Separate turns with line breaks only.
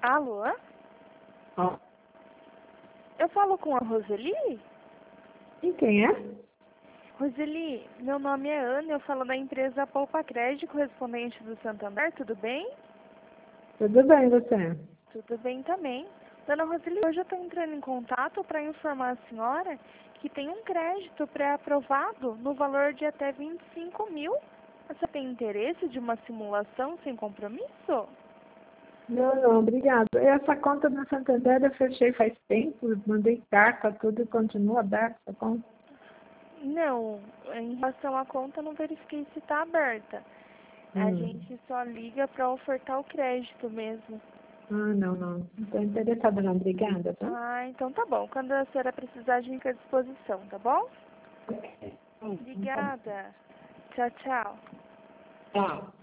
Alô?
Ó.
Eu falo com a Roseli?
E quem é?
Roseli, meu nome é Ana, eu falo da empresa Poupa Crédito, correspondente do Santander, tudo bem?
Tudo bem, você?
Tudo bem também. Dona Roseli, hoje eu estou entrando em contato para informar a senhora que tem um crédito pré-aprovado no valor de até 25 mil. Você tem interesse de uma simulação sem compromisso?
Não, obrigado. Essa conta do Santander eu fechei faz tempo, mandei carta, tudo e continua aberta essa conta.
Não, em relação à conta eu não verifiquei se está aberta. A gente só liga para ofertar o crédito mesmo.
Não estou interessada não, obrigada, tá?
Ah, então tá bom. Quando a senhora precisar, a gente fica à disposição, tá bom?
Ok.
Obrigada. Tchau, tchau.
Tchau.